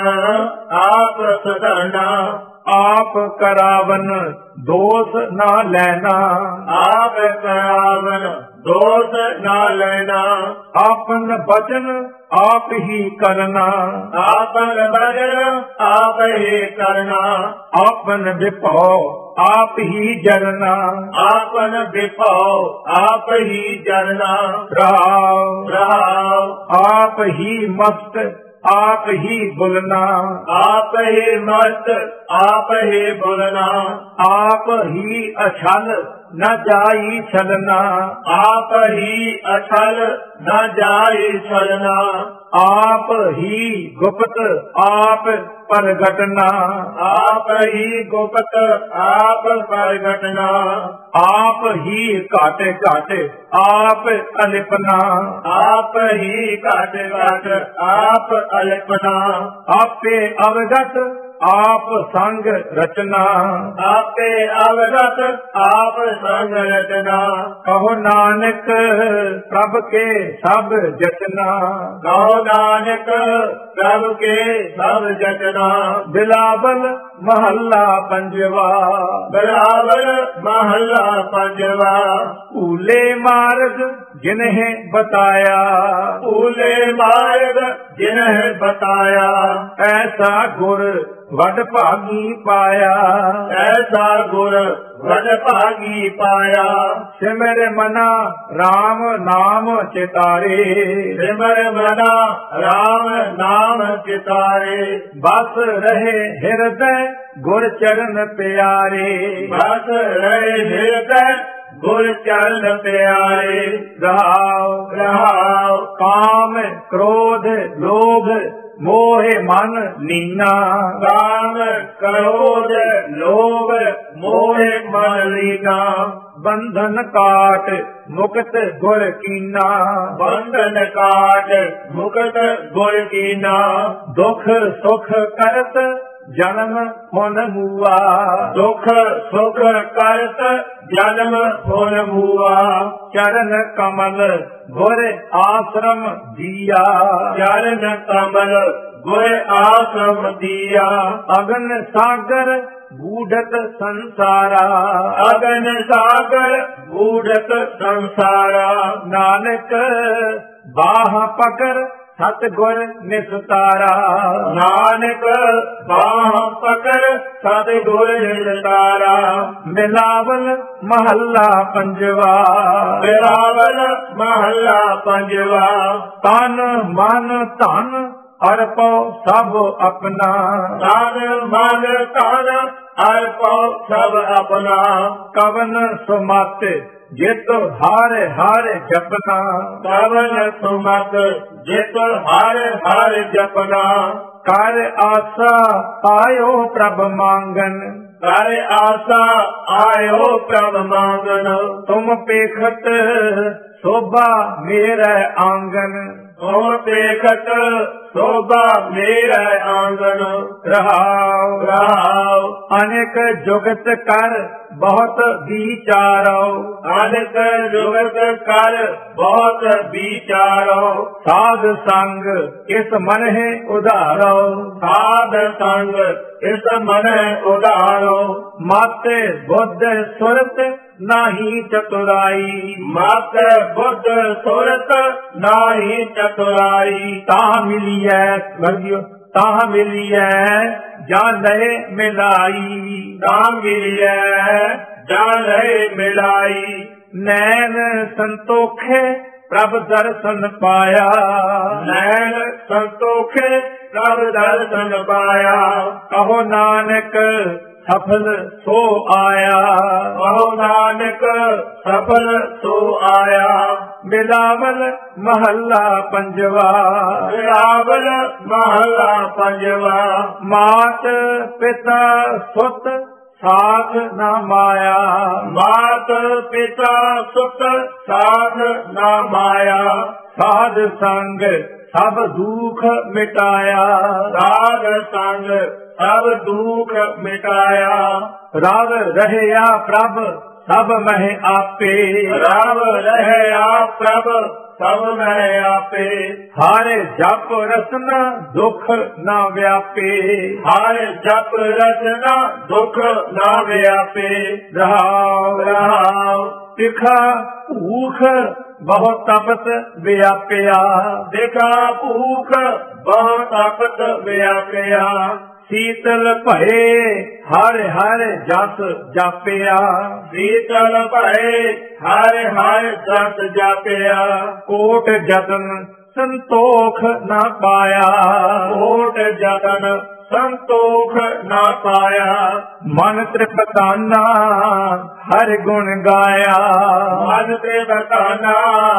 ਆਪ ਸਧਰਨਾ। ਆਪ ਕਰਾਵਨ ਦੋਸ ਨਾ ਲੈਣਾ। ਆਪ ਕਰਾਵਨ ਦੋਸ ਨਾ ਲੈਣਾ। ਆਪਨ ਬਚਨ ਆਪ ਹੀ ਕਰਨਾ। ਆਪਨ ਬਚਨ ਆਪ ਹੀ ਕਰਨਾ। ਆਪਨ ਵਿਭਉ ਆਪ ਹੀ ਜਰਨਾ। ਆਪਨ ਵਿਭਉ ਆਪ ਹੀ ਜਰਨਾ। ਰਹਾਉ ਰਹਾਉ। ਆਪ ਹੀ ਮਸਤ ਆਪ ਹੀ ਬੁਲਨਾ। ਆਪ ਹੀ ਮਸਤ ਆਪ ਹੀ ਬੋਲਣਾ। ਆਪ ਹੀ ਅਛਲ ਨ ਜਾਈ ਛਲਨਾ। ਆਪ ਹੀ ਅਛਲ ਨ ਜਾਈ ਛਲਨਾ। ਆਪ ਹੀ ਗੁਪਤ ਆਪ ਪ੍ਰਗਟਨਾ। ਆਪ ਹੀ ਗੁਪਤ ਆਪ ਪ੍ਰਗਟਨਾ। ਆਪ ਹੀ ਘਟ ਘਟ ਆਪ ਅਲਿਪਨਾ। ਆਪ ਹੀ ਘਟ ਘਟ ਆਪ ਅਲਿਪਨਾ। ਆਪੇ ਅਵਗਤ ਆਪ ਸੰਗ ਰਚਨਾ। ਆਪੇ ਅਵਗਤ ਆਪ ਸੰਗ ਰਚਨਾ। ਕਹੋ ਨਾਨਕ ਪ੍ਰਭ ਕੇ ਸਭ ਜਤਨਾ। ਕਹੋ ਨਾਨਕ ਪ੍ਰਭ ਕੇ ਸਭ ਜਤਨਾ। ਬਿਲਾਵਲ ਮਹੱਲਾ ਪੰਜਵਾ। ਬਿਲਾਵਲ ਮਹੱਲਾ ਪੰਜਵਾ। ਭੂਲੇ ਮਾਰਗ ਜਿਨਹਿ ਬਤਾਇਆ। ਭੂਲੇ ਮਾਰਗ ਜਿਨਹਿ ਬਤਾਇਆ। ਐਸਾ ਗੁਰ ਵਡ ਭਾਗੀ ਪਾਇਆ। ਐਸਾ ਗੁਰ ਵਡ ਭਾਗੀ ਪਾਇਆ। ਸਿਮਰ ਮਨਾ RAM ਨਾਮ ਚਿਤਾਰੇ। ਸਿਮਰ ਮਨਾ RAM ਨਾਮ ਚਿਤਾਰੇ। ਬਸ ਰਹੇ ਹਿਰਦੈ ਗੁਰ ਚਰਨ ਪਿਆਰੇ। ਬਸ ਰਹੇ ਹਿਰਦੈ ਗੁਰ ਚਰਨ ਪਿਆਰੇ। ਰਹਾਉ ਰਹਾਉ। ਕਾਮ ਕ੍ਰੋਧ ਲੋਭ ਮੋਹ ਮਨ ਲੀਨਾ। ਕਾਮ ਕ੍ਰੋਧ ਲੋਭ ਮੋਹ ਮਨ ਲੀਨਾ। ਬੰਧਨ ਕਾਟ ਮੁਕਤ ਗੁਰ ਕੀਨਾ। ਬੰਧਨ ਕਾਟ ਮੁਕਤ ਗੁਰ ਕੀਨਾ। ਦੁਖ ਸੁਖ ਕਰਤ ਜਨਮ ਹੁਣ ਮੂਆ। ਦੁਖ ਸੁਖ ਕਰਤ ਜਨਮ ਹੁਣ ਮੂਆ। ਚਰਨ ਕਮਲ ਗੁਰ ਆਸ਼ਰਮ ਦੀਆ। ਚਰਨ ਕਮਲ ਗੁਰ ਆਸ਼ਰਮ ਦੀਆ। ਅਗਨ ਸਾਗਰ ਬੂਢਤ ਸੰਸਾਰਾ। ਅਗਨ ਸਾਗਰ ਬੂਢਤ ਸੰਸਾਰਾ। ਨਾਨਕ ਬਾਹ ਪਕੜ ਸਤਿਗੁਰ ਨਿਸਤਾਰਾ। ਨਾਨਕ ਬਾਹ ਪਕੜ ਸਤਿਗੁਰ ਨਿਸਤਾਰਾ। ਮਿਲਾਵਲ ਮਹੱਲਾ ਪੰਜਵਾ। ਬਿਲਾਵਲ ਮਹੱਲਾ ਪੰਜਵਾ। ਤਨ ਮਨ ਧਨ ਅਰਪੋ ਸਭ ਆਪਣਾ। ਤਨ ਮਨ ਧਨ ਅਰਪੋ ਸਭ ਆਪਣਾ। ਕਵਨ ਸੁਮਤ ਜਿਤ ਹਰ ਹਰ ਜਪਨਾ। ਕਵਨ ਸੁਮਤ ਜਿਤ ਹਰ ਹਰ ਜਪਨਾ। ਕਰ ਆਸਾ ਆਇਓ ਪ੍ਰਭ ਮੰਗਨ। ਕਰ ਆਸਾ ਆਇਓ ਪ੍ਰਭ ਮੰਗਨ। ਤੁਮ ਪੇਖਤ ਸੋਭਾ ਮੇਰੇ ਆਂਗਨ। ਤੁਮ ਪੇਖਤ ਸੋਭਾ ਮੇਰੇ ਆਂਗਨ। ਰਹਾਉ ਰਹਾਉ ਅਨੇਕ ਜੁਗਤ ਕਰ ਬਹੁਤ ਵਿਚਾਰੋ। ਅਨੇਕ ਜੁਗਤ ਕਰ ਬਹੁਤ ਵਿਚਾਰੋ। ਸਾਧ ਸੰਗ ਇਸ ਮਨ ਹੈ ਉਧਾਰੋ। ਸਾਧ ਸੰਗ ਇਸ ਮਨ ਉਧਾਰੋ। ਮਾਤੇ ਬੁੱਧ ਸੁਰਤ ਨਾਹੀ ਚਤੁਰਾਈ। ਮਤ ਬੁੱਧ ਸੁਰਤ ਨਾਹੀ ਚਤੁਰਾਈ। ਤਾਂ ਮਿਲੀਐ ਵਰਗਿਓ ਤਾਂ ਮਿਲੀਐ ਜਾਂ ਲਏ ਮਿਲਾਈ। ਤਾਂ ਮਿਲਿਐ ਜਾਂ ਲਏ ਮਿਲਾਈ। ਨੈਣ ਸੰਤੋਖੇ ਪ੍ਰਭ ਦਰਸ਼ਨ ਪਾਇਆ। ਨੈਣ ਸੰਤੋਖੇ ਪ੍ਰਭ ਦਰਸ਼ਨ ਪਾਇਆ। ਕਹੋ ਨਾਨਕ ਸਫਲ ਸੋ ਆਇਆ। ਕਹੋ ਨਾਨਕ ਸਫਲ ਸੋ ਆਇਆ। ਮਿਲਾਵਲ ਮਹੱਲਾ ਪੰਜਵਾ। ਬਿਲਾਵਲ ਮਹੱਲਾ ਪੰਜਵਾ। ਮਾਤ ਪਿਤਾ ਸੁਤ ਸਾਥ ਨਾ ਮਾਇਆ। ਮਾਤ ਪਿਤਾ ਸੁਤ ਸਾਥ ਨਾ ਮਾਇਆ। ਸਾਧ ਸੰਗ ਸਭ ਦੁਖ ਮਿਟਾਇਆ। ਸਾਧ ਸੰਗ ਸਭ ਦੁਖ ਮਿਟਾਇਆ। ਰਵ ਰਹਿਆ ਪ੍ਰਭ ਸਭ ਮਹਿ ਆਪੇ। ਰਵ ਰਹਿਆ ਪ੍ਰਭ ਸਭ ਮਹਿ ਆਪੇ। ਹਰ ਜਪ ਰਸਨਾ ਦੁਖ ਨਾ ਵਿਆਪੇ। ਹਰ ਜਪ ਰਸਨਾ ਦੁਖ ਨਾ ਵਿਆਪੇ। ਰਹਾਉ ਰਹਾਉ ਤਿਖਾ ਭੂਖ ਬਹੁਤ ਤਪਤ ਵਿਆਪਿਆ। ਦੇਖਾ ਭੂਖ ਬਹੁਤ ਤਪਤ ਵਿਆਪਿਆ। ਸੀਤਲ ਭਏ ਹਰ ਹਰ ਜਸ ਜਾਪਿਆ। ਸੀਤਲ ਭਏ ਹਰ ਹਰ ਜਸ ਜਾਪਿਆ। ਕੋਟ ਜਤਨ ਸੰਤੋਖ ਨਾ ਪਾਇਆ। ਕੋਟ ਜਤਨ ਸੰਤੋਖ ਨਾ ਪਾਇਆ। ਮਨ ਤ੍ਰਿਪਤਾਨਾ ਹਰ ਗੁਣ ਗਾਇਆ। ਮਨ ਤੇ ਬਤਾਨਾ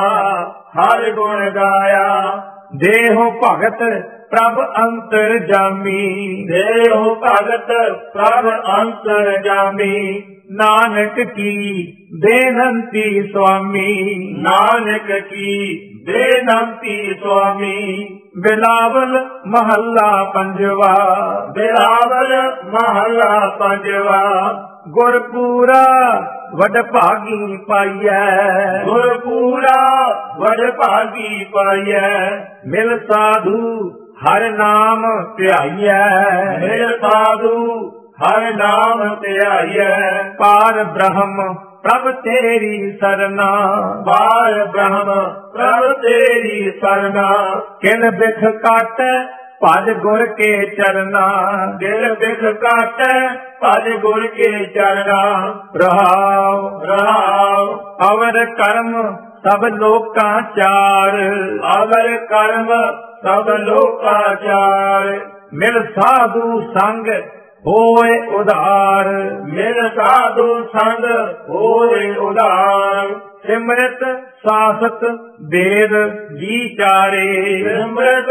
ਹਰ ਗੁਣ ਗਾਇਆ। ਦੇਹੁ ਭਗਤ ਪ੍ਰਭ ਅੰਤਰ ਜਾਮੀ। ਦੇਹੁ ਭਗਤ ਪ੍ਰਭ ਅੰਤਰ ਜਾਮੀ। ਨਾਨਕ ਕੀ ਬੇਨੰਤੀ ਸੁਆਮੀ। ਨਾਨਕ ਕੀ ਬੇਨੰਤੀ ਸੁਆਮੀ। ਬਿਲਾਵਲ ਮਹੱਲਾ ਪੰਜਵਾ। ਬਿਲਾਵਲ ਮਹੱਲਾ ਪੰਜਵਾ। ਗੁਰਪੂਰਾ ਵਡ ਭਾਗੀ ਪਾਈਐ। ਗੁਰਪੂਰਾ ਵਡ ਭਾਗੀ ਪਾਈਐ। ਮਿਲ ਸਾਧੂ ਹਰ ਨਾਮ ਧਿਆਈਐ। ਮਿਲ ਸਾਧੂ ਹਰ ਨਾਮ ਧਿਆਈਐ। ਪਾਰ ਬ੍ਰਹਮ ਪ੍ਰਭ ਤੇਰੀ ਸਰਨਾ। ਪਾਰ ਬ੍ਰਹਮ ਪ੍ਰਭ ਤੇਰੀ ਸਰਨਾ। ਕਿਲ ਬਿਖ ਕਾਟੈ ਭਜ ਗੁਰ ਕੇ ਚਰਨਾ। ਦਿਲ ਬਿਖ ਕਾਟੈ ਭਜ ਗੁਰ ਕੇ ਚਰਨਾ। ਰਹਾਉ ਰਹਾਉ ਅਵਰ ਕਰਮ ਸਭ ਲੋਕਾਂ ਚਾਰ। ਅਵਰ ਕਰਮ ਸਭ ਲੋਕਾਂ ਚਾਰ। ਮਿਲ ਸਾਧੂ ਸੰਗ ਹੋਏ ਉਧਾਰ। ਮਿਲ ਸਾਧੂ ਸੰਗ ਹੋਏ ਉਧਾਰ। ਸਿਮਰਤ ਸਾਸਤ ਵੇਦ ਵਿਚਾਰੇ। ਸਿਮਰਤ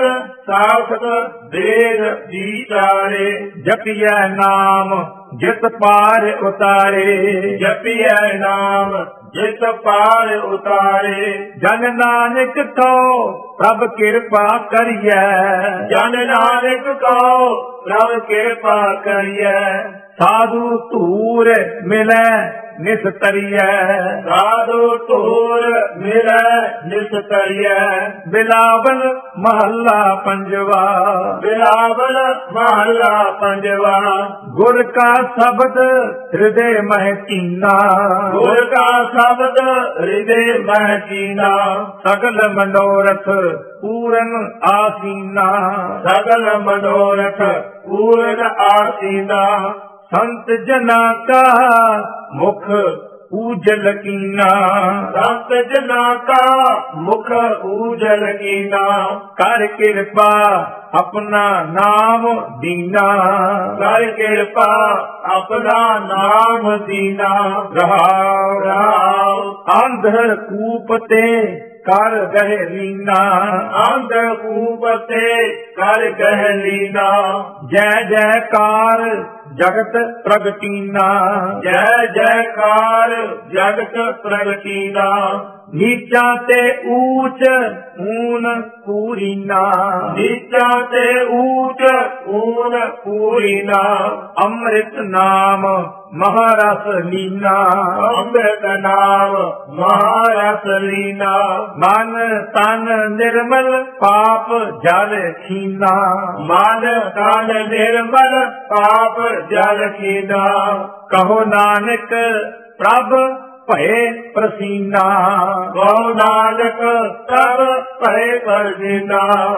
ਸਾਖਤ ਵੇਦ ਵਿਚਾਰੇ। ਜਪਿਐ ਨਾਮ ਜਿਤ ਪਾਰ ਉਤਾਰੇ, ਜਪਿਐ ਨਾਮ ਜਿਤ ਪਾਰ ਉਤਾਰੇ। ਜਨ ਨਾਨਕ ਕੋ ਪ੍ਰਭ ਕਿਰਪਾ ਕਰੀਐ, ਜਨ ਨਾਨਕ ਕੋ ਪ੍ਰਭ ਕਿਰਪਾ ਕਰੀਐ। ਸਾਧੂ ਧੂਰ ਮਿਲੈ ਨਿਸਤਰੀਐ, ਸਾਧੂ ਧੂਰ ਮਿਲੈ ਨਿਸਤਰੀਐ। ਬਿਲਾਵਲ ਮਹੱਲਾ ਪੰਜਵਾ, ਬਿਲਾਵਲ ਮਹੱਲਾ ਪੰਜਵਾ। ਗੁਰ ਕਾ ਸ਼ਬਦ ਹਿਰਦੇ ਮਹਿ ਕੀਨਾ, ਗੁਰ ਕਾ ਸ਼ਬਦ ਹਿਰਦੇ ਮਹਿ ਕੀਨਾ। ਸਗਲ ਮਨੋਰਥ ਪੂਰਨ ਆਸੀਨਾ, ਸਗਲ ਮਨੋਰਥ ਪੂਰਨ ਆਸੀਨਾ। ਸੰਤ ਜਨਾ ਕਾ ਮੁਖ ਊਜਲ ਕੀਨਾ, ਸੰਤ ਜਨਾ ਕਾ ਮੁਖ ਊਜਲ ਕੀਨਾ। ਕਰ ਕਿਰਪਾ ਆਪਣਾ ਨਾਮ ਦੀਨਾ, ਕਰ ਕਿਰਪਾ ਆਪਣਾ ਨਾਮ ਦੀਨਾ। ਰਹਾਉ ਰਹਾਉ ਅੰਧਰ ਕੂਪ ਤੇ ਕਰ ਗਹਿ ਲੀਨਾ, ਅੰਧ ਕੂਪ ਤੇ ਕਰ ਗਹਿ ਲੀਨਾ। ਜੈ ਜੈਕਾਰ ਜਗਤ ਪ੍ਰਗਟੀਨਾ, ਜੈ ਜੈਕਾਰ ਜਗਤ ਪ੍ਰਗਟੀਨਾ। ਨੀਚਾ ਤੇ ਊਚ ਊਨ ਪੂਰੀਨਾ, ਨੀਚਾ ਤੇ ਊਚ ਊਨ ਪੂਰੀਨਾ। ਅੰਮ੍ਰਿਤ ਨਾਮ ਮਹਾਰਸ ਲੀਨਾ, ਅੰਮ੍ਰਿਤ ਨਾਮ ਮਹਾਰਸ ਲੀਨਾ। ਮਨ ਤਨ ਨਿਰਮਲ ਪਾਪ ਜਲ ਖੀਨਾ, ਮਨ ਤਨ ਨਿਰਮਲ ਪਾਪ ਜਲ ਕੀਨਾ। ਕਹੋ ਨਾਨਕ ਪ੍ਰਭ ਭਏ ਪ੍ਰਸੀਨਾ, ਕਹੋ ਨਾਨਕ ਪ੍ਰਭ ਭਏ ਪ੍ਰਸੀਨਾ।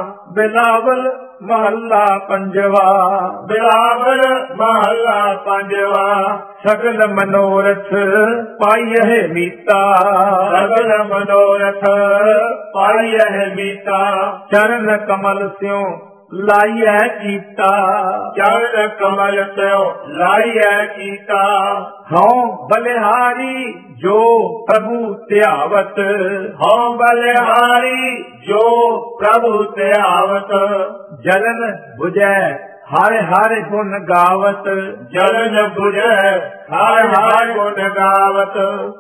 ਬਿਲਾਵਲ ਮਹੱਲਾ ਪੰਜਵਾ, ਬਿਲਾਵਲ ਮਹੱਲਾ ਪੰਜਵਾ। ਸਗਲ ਮਨੋਰਥ ਪਾਈਐ ਮੀਤਾ, ਸਗਲ ਮਨੋਰਥ ਪਾਈਐ ਮੀਤਾ। ਚਰਨ ਕਮਲ ਸਿਉ ਲਾਈਐ ਕੀਤਾ, ਚਰਨ ਕਮਲ ਸਿਉ ਲਾਈਐ ਕੀਤਾ। ਹਉ ਬਲਿਹਾਰੀ ਜੋ ਪ੍ਰਭੂ ਧਿਆਵਤ, ਹਉ ਬਲਿਹਾਰੀ ਜੋ ਪ੍ਰਭੂ ਧਿਆਵਤ। ਜਲਨ 부ਜੈ ਹਰਿ ਹਰਿ ਗੁਣ ਗਾਵਤ, ਜਲਨ 부ਜੈ ਹਰਿ ਹਰਿ ਗੁਣ ਗਾਵਤ।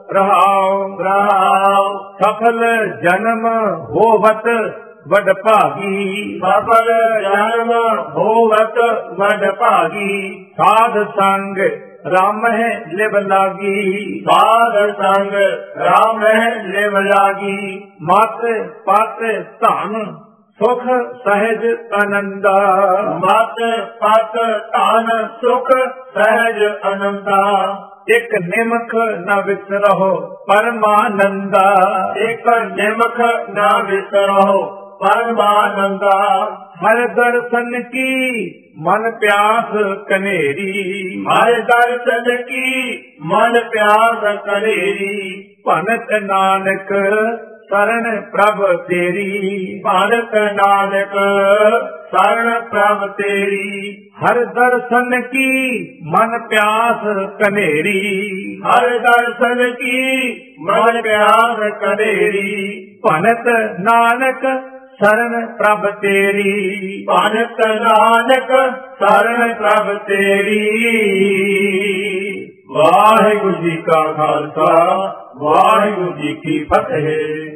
ਰਹਾਉ ਰਹਾਉ ਸਫਲ ਜਨਮ ਹੋਵਤ ਵਡ ਭਾਗੀ, ਸਫਲ ਜਨਮ ਹੋਵਤ ਵਡ ਭਾਗੀ। ਸਾਧ ਸੰਗ ਰਾਮਹਿ ਲਿਵ ਲਾਗੀ, ਸਾਧ ਸੰਗ ਰਾਮਹਿ ਲਿਵ ਲਾਗੀ। ਮਤ ਪਤ ਧਨ ਸੁਖ ਸਹਿਜ ਆਨੰਦਾ, ਮਤ ਪਤ ਧਨ ਸੁਖ ਸਹਿਜ ਆਨੰਦਾ। ਇਕ ਨਿਮਖ ਨ ਵਿਸਰਹੁ ਪਰਮਾਨੰਦਾ, ਇਕ ਨਿਮਖ ਨਾ ਵਿਸਰਹੁ ਪਰਮਾਨੰਦਾ। ਹਰ ਦਰਸ਼ਨ ਕੀ ਮਨ ਪਿਆਸ ਕਨੇਰੀ, ਹਰਿ ਦਰਸ਼ਨ ਕੀ ਮਨ ਪਿਆਸ ਕਨੇਰੀ। ਭਨਤ ਨਾਨਕ ਸ਼ਰਨ ਪ੍ਰਭ ਤੇਰੀ, ਭਗਤ ਨਾਨਕ ਸ਼ਰਨ ਪ੍ਰਭ ਤੇਰੀ। ਹਰ ਦਰਸ਼ਨ ਕੀ ਮਨ ਪਿਆਸ ਕਨੇਰੀ, ਹਰ ਦਰਸ਼ਨ ਕੀ ਮਨ ਪਿਆਸ ਕਨੇਰੀ। ਭਨਤ ਨਾਨਕ ਸ਼ਰਨ ਪ੍ਰਭ ਤੇਰੀ, ਭਗਤ ਨਾਨਕ ਸ਼ਰਨ ਪ੍ਰਭ ਤੇਰੀ। ਵਾਹਿਗੁਰੂ ਜੀ ਕਾ ਖਾਲਸਾ, ਵਾਹਿਗੁਰੂ ਜੀ ਕੀ ਫਤਿਹ।